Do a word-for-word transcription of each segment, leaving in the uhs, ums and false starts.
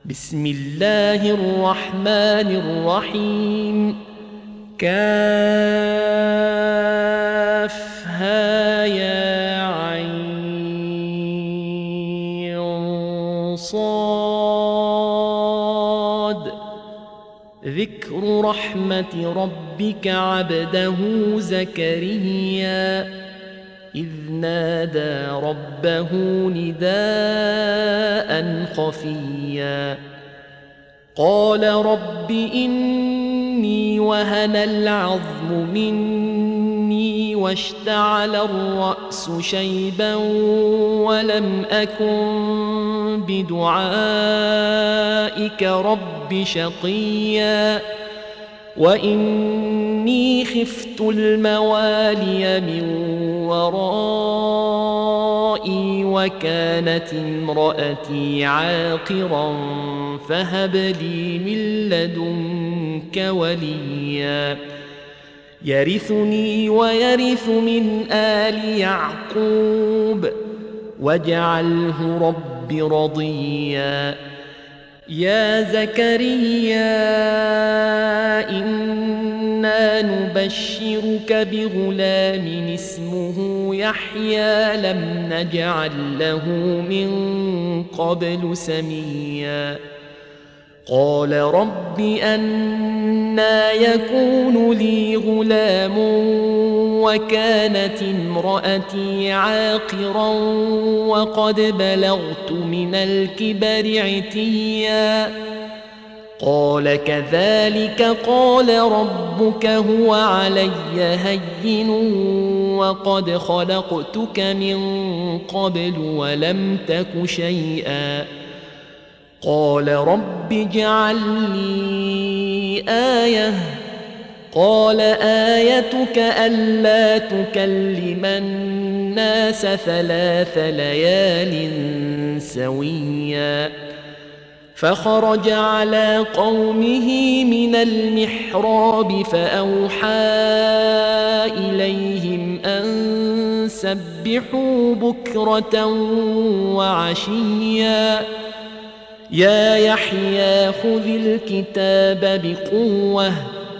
بسم الله الرحمن الرحيم. كافها يا عين صاد. ذكر رحمة ربك عبده زكريا إذ نادى ربه نداء خفيا قال رب إني وهن العظم مني واشتعل الرأس شيبا ولم أكن بدعائك رب شقيا وإني خفت الموالي من ورائي وكانت امرأتي عاقرا فهب لي من لدنك وليا يرثني ويرث من آل يعقوب واجعله رب رضيا. يا زكريا إنا نبشرك بغلام اسمه يحيى لم نجعل له من قبل سميا قال رب أنى يكون لي غلام وكانت امرأتي عاقرا وقد بلغت من الكبر عتيا قال كذلك قال ربك هو علي هين وقد خلقتك من قبل ولم تك شيئا قال رب اجعل لي آية قال آيتك ألا تكلم الناس ثلاث ليال سويا فخرج على قومه من المحراب فأوحى إليهم أن سبحوا بكرة وعشيا يا يحيى خذ الكتاب بقوة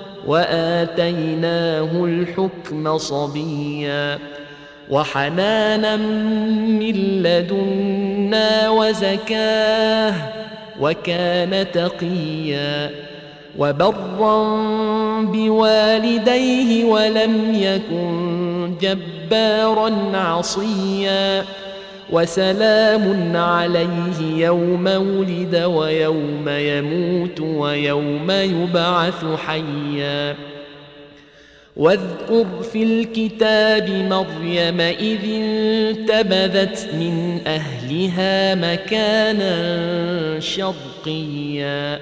وآتيناه الحكم صبيا وحنانا من لدنا وزكاه وكان تقيا وبرا بوالديه ولم يكن جبارا عصيا وسلام عليه يوم ولد ويوم يموت ويوم يبعث حيا واذكر في الكتاب مريم إذ انتبذت من أهلها مكانا شرقيا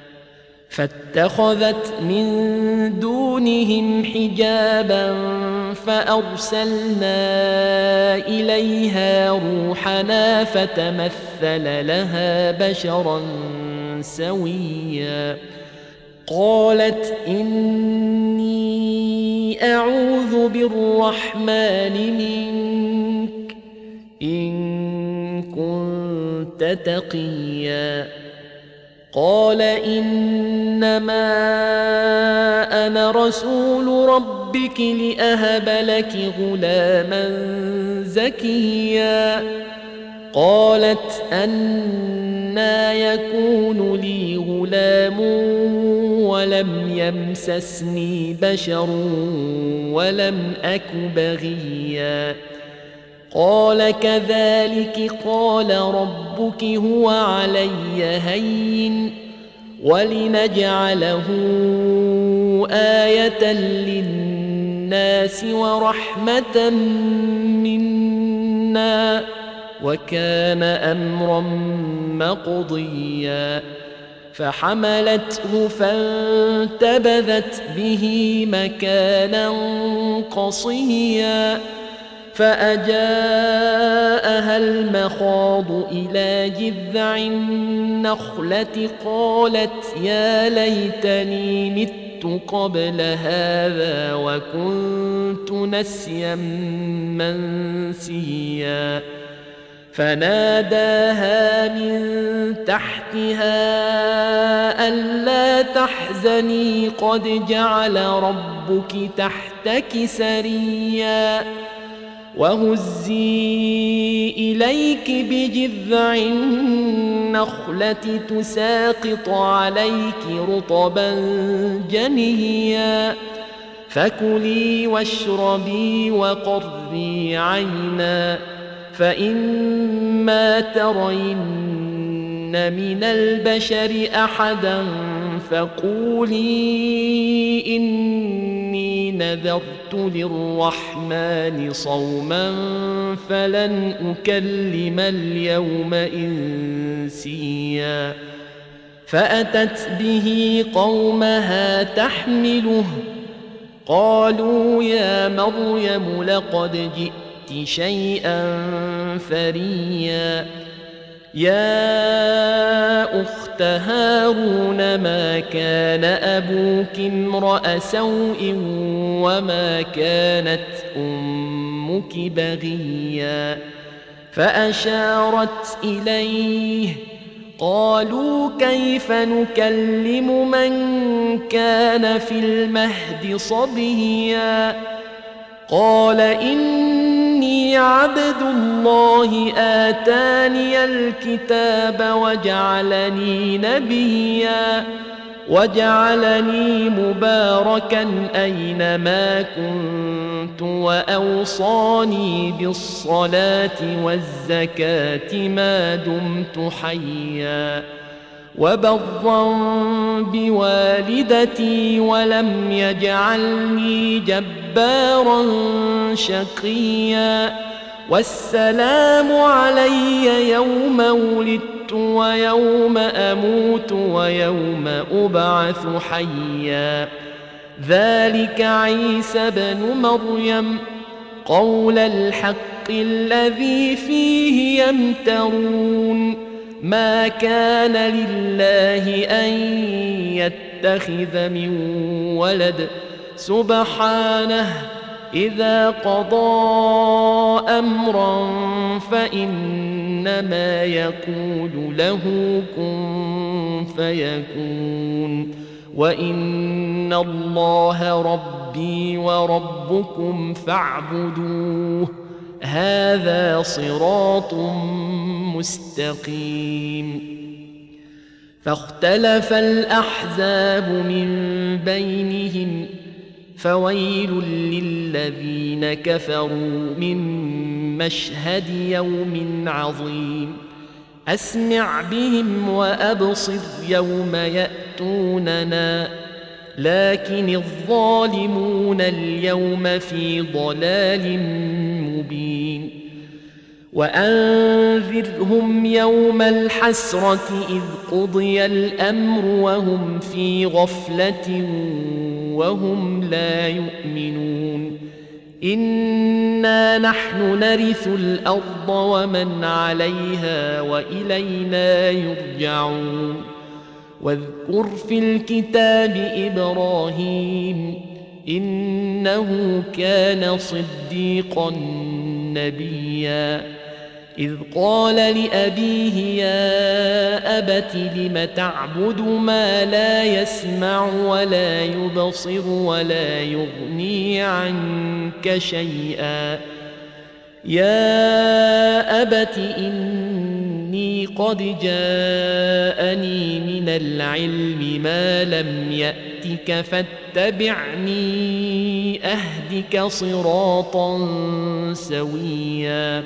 فاتخذت من دونهم حجابا فأرسلنا إليها روحنا فتمثل لها بشرا سويا قالت إني أعوذ بالرحمن منك إن كنت تقيا قال إنما أنا رسول ربك لأهب لك غلاما زكيا قالت أنى يكون لي غلام ولم يمسسني بشر ولم أك بغيا قال كذلك قال ربك هو علي هين ولنجعله آية للناس ورحمة منا وكان أمرا مقضيا فحملته فانتبذت به مكانا قصيا فأجاءها المخاض إلى جذع النخلة قالت يا ليتني مت قبل هذا وكنت نسيا منسيا فناداها من تحتها ألا تحزني قد جعل ربك تحتك سريا وهزي إليك بجذع النخلة تساقط عليك رطبا جنيا فكلي واشربي وقري عينا فإما ترين من البشر أحدا فقولي إني نذرت للرحمن صوما فلن أكلم اليوم إنسيا فأتت به قومها تحمله قالوا يا مريم لقد جئت شيئا فريا يا أخت هارون ما كان أبوك امرأ سوء وما كانت أمك بغيا فأشارت إليه قالوا كيف نكلم من كان في المهد صبيا قال إني عبد الله آتاني الكتاب وجعلني نبيا وجعلني مباركا أينما كنت وأوصاني بالصلاة والزكاة ما دمت حيا وبرا بوالدتي ولم يجعلني جبارا شقيا والسلام علي يوم ولدت ويوم أموت ويوم أبعث حيا ذلك عيسى بن مريم قول الحق الذي فيه يمترون ما كان لله أن يتخذ من ولد سبحانه إذا قضى أمرا فإنما يقول له كن فيكون وإن الله ربي وربكم فاعبدوه هذا صراط مستقيم فاختلف الأحزاب من بينهم فويل للذين كفروا من مشهد يوم عظيم أسمع بهم وأبصر يوم يأتوننا لكن الظالمون اليوم في ضلال مبين وأنذرهم يوم الحسرة إذ قضي الأمر وهم في غفلة وهم لا يؤمنون إنا نحن نرث الأرض ومن عليها وإلينا يرجعون واذكر في الكتاب إبراهيم إنه كان صديقا نبيا إذ قال لأبيه يا أبت لم تعبد ما لا يسمع ولا يبصر ولا يغني عنك شيئا يا أبت إني قد جاءني من العلم ما لم يأتك فاتبعني أهدك صراطا سويا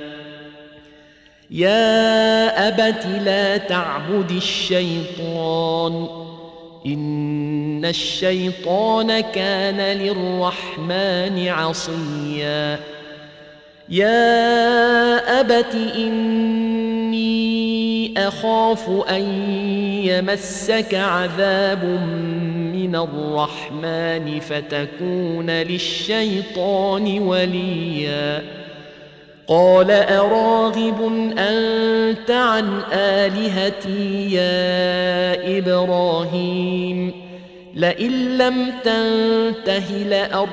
يا أبت لا تعبد الشيطان إن الشيطان كان للرحمن عصيا يا أبت إني أخاف أن يمسك عذاب من الرحمن فتكون للشيطان وليا قال أراغب أنت عن آلهتي يا إبراهيم لئن لم تنته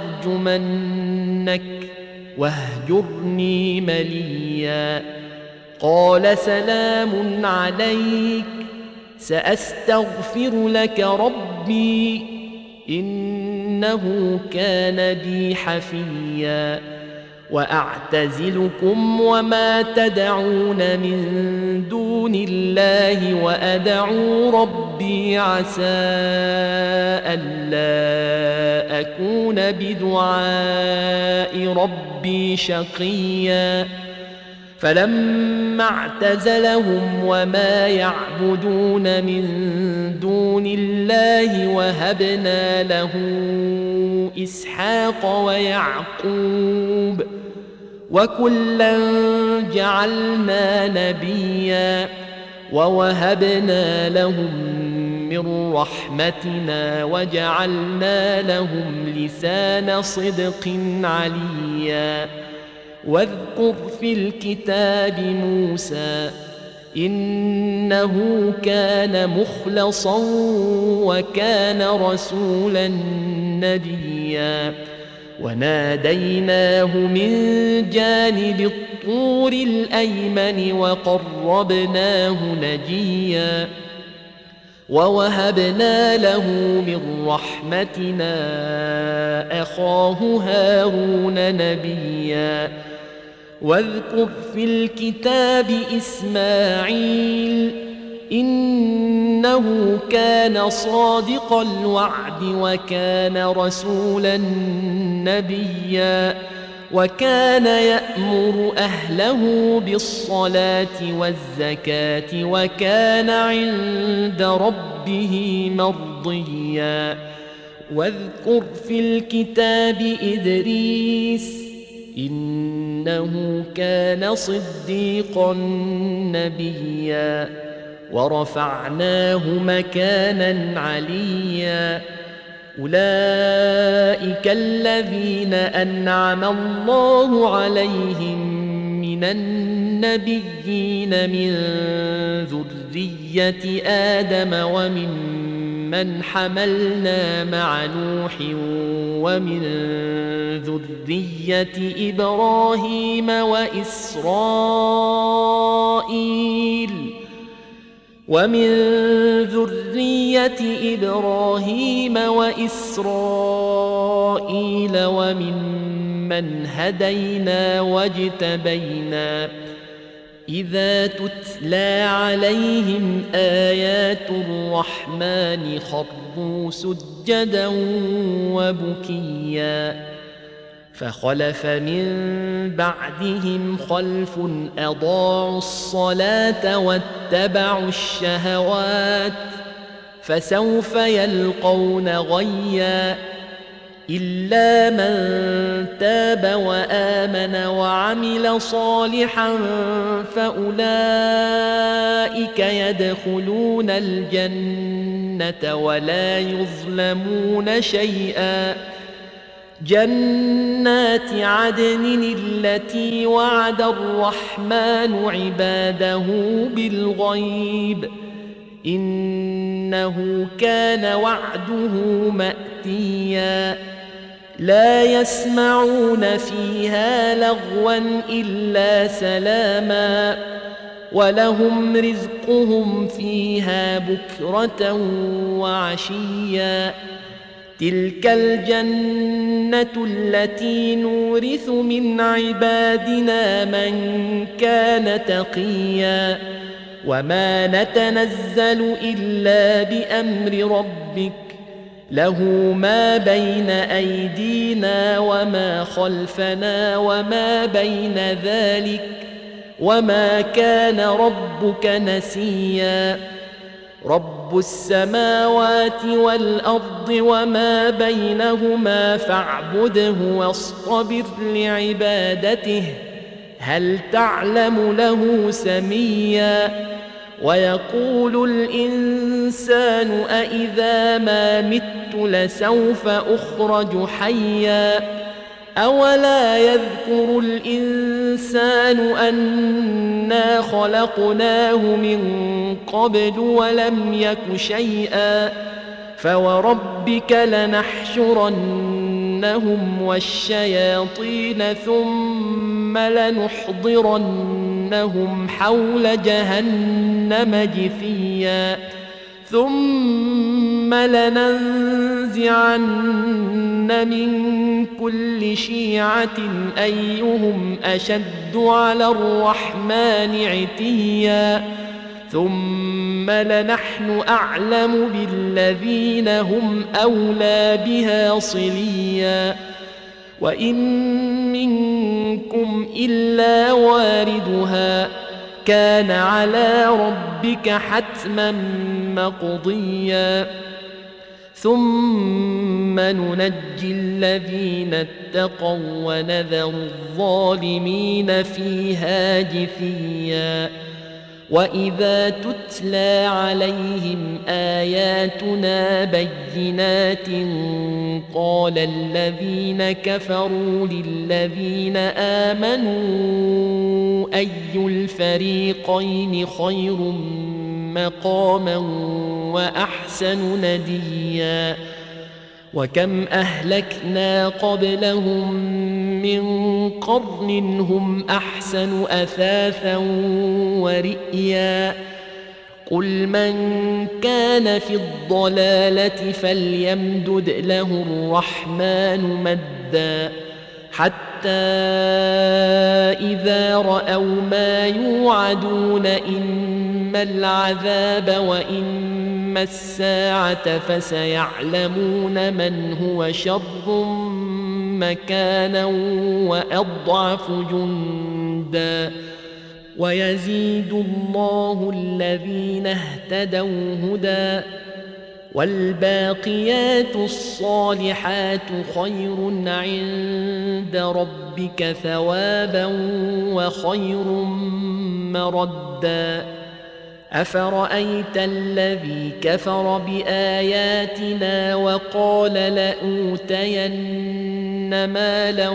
لأرجمنك واهجرني مليا قال سلام عليك سأستغفر لك ربي إنه كان بي حفيا وأعتزلكم وما تدعون من دون الله وأدعو ربي عسى ألا أكون بدعاء ربي شقيا فلما اعتزلهم وما يعبدون من دون الله وهبنا له إسحاق ويعقوب وكلا جعلنا نبيا ووهبنا لهم من رحمتنا وجعلنا لهم لسان صدق عليا واذكر في الكتاب موسى إنه كان مخلصا وكان رسولا نبيا وناديناه من جانب الطور الأيمن وقربناه نجيا ووهبنا له من رحمتنا أخاه هارون نبيا واذكر في الكتاب إسماعيل إنه كان صادق الوعد وكان رسولا نبيا وكان يأمر أهله بالصلاة والزكاة وكان عند ربه مرضيا واذكر في الكتاب إدريس إنه كان صديقا نبيا ورفعناه مكانا عليا أولئك الذين أنعم الله عليهم من النبيين من ذرية آدم ومن من حملنا مع نوح ومن ذرية إبراهيم وإسرائيل ومن ذرية إبراهيم وإسرائيل ومن من هدينا واجتبينا إذا تتلى عليهم آيات الرحمن خروا سجدا وبكيا فخلف من بعدهم خلف أضاعوا الصلاة واتبعوا الشهوات فسوف يلقون غيا إلا من تاب وآمن وعمل صالحا فأولئك يدخلون الجنة ولا يظلمون شيئا جنات عدن التي وعد الرحمن عباده بالغيب إنه كان وعده مأتيا لا يسمعون فيها لغوا إلا سلاما ولهم رزقهم فيها بكرة وعشيا تلك الجنة التي نورث من عبادنا من كان تقيا وما نتنزل إلا بأمر ربك له ما بين أيدينا وما خلفنا وما بين ذلك وما كان ربك نسيا رب السماوات والأرض وما بينهما فاعبده واصطبر لعبادته هل تعلم له سميا ويقول الإنسان أإذا ما مت لسوف أخرج حيا أولا يذكر الإنسان أنا خلقناه من قبل ولم يك شيئا فوربك لنحشرنهم والشياطين ثم لنحضرنهم ونحشرنهم حول جهنم جثيا ثم لننزعن من كل شيعة أيهم أشد على الرحمن عتيا ثم لنحن أعلم بالذين هم أولى بها صليا وإن منكم إلا واردها كان على ربك حتما مقضيا ثم ننجي الذين اتقوا ونذر الظالمين فيها جثيا وإذا تتلى عليهم آياتنا بينات قال الذين كفروا للذين آمنوا أي الفريقين خير مقاما وأحسن نديا وكم أهلكنا قبلهم من قرن هم أحسن أثاثا ورئيا قل من كان في الضلالة فليمدد له الرحمن مدا حتى إذا رأوا ما يوعدون إما العذاب وإما الساعة فسيعلمون من هو شر مكانا وأضعف جندا ويزيد الله الذين اهتدوا هدى والباقيات الصالحات خير عند ربك ثوابا وخير مردا أفرأيت الذي كفر بآياتنا وقال لأوتين مالا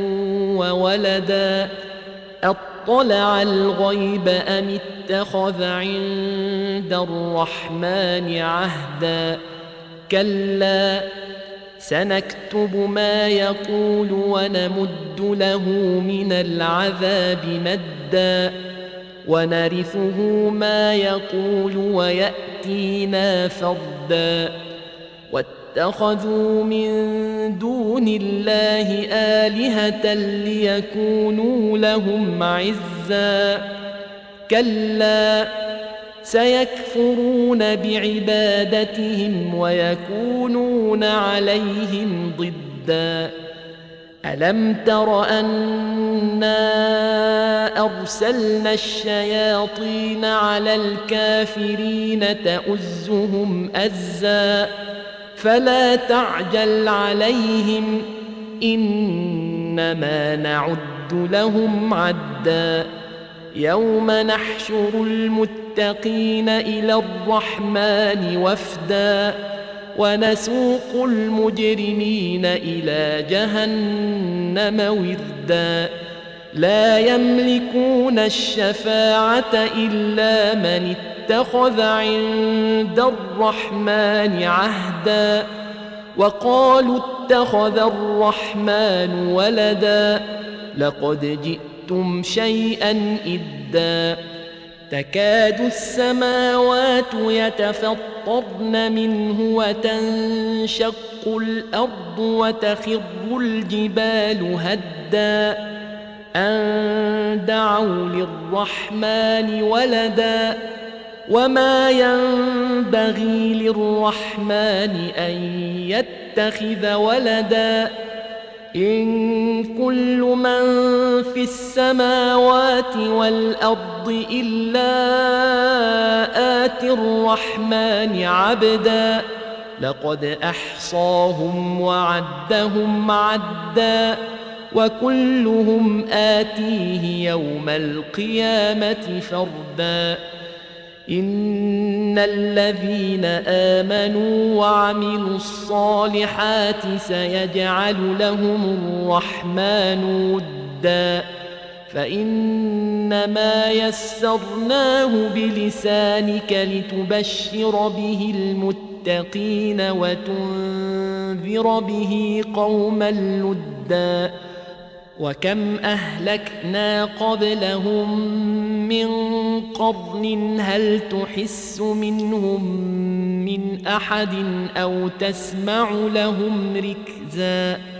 وولدا أطلع الغيب أم اتخذ عند الرحمن عهدا كلا سنكتب ما يقول ونمد له من العذاب مدا ونرثه ما يقول ويأتينا فردا واتخذوا من دون الله آلهة ليكونوا لهم عزا كلا سيكفرون بعبادتهم ويكونون عليهم ضدا ألم تر أنا أرسلنا الشياطين على الكافرين تؤزهم أزا فلا تعجل عليهم إنما نعد لهم عدا يوم نحشر المتقين إلى الرحمن وفدا ونسوق المجرمين إلى جهنم وردا لا يملكون الشفاعة إلا من اتخذ عند الرحمن عهدا وقالوا اتخذ الرحمن ولدا لقد جئتم شيئا إدا تكاد السماوات يتفطرن منه وتنشق الأرض وتخر الجبال هدا أن دعوا للرحمن ولدا وما ينبغي للرحمن أن يتخذ ولدا إن كل من في السماوات والأرض إلا آتي الرحمن عبدا لقد أحصاهم وعدهم عدا وكلهم آتيه يوم القيامة فردا إن الذين آمنوا وعملوا الصالحات سيجعل لهم الرحمن ودا فإنما يسرناه بلسانك لتبشر به المتقين وتنذر به قوما لدا وكم أهلكنا قبلهم من قرن هل تحس منهم من أحد أو تسمع لهم ركزا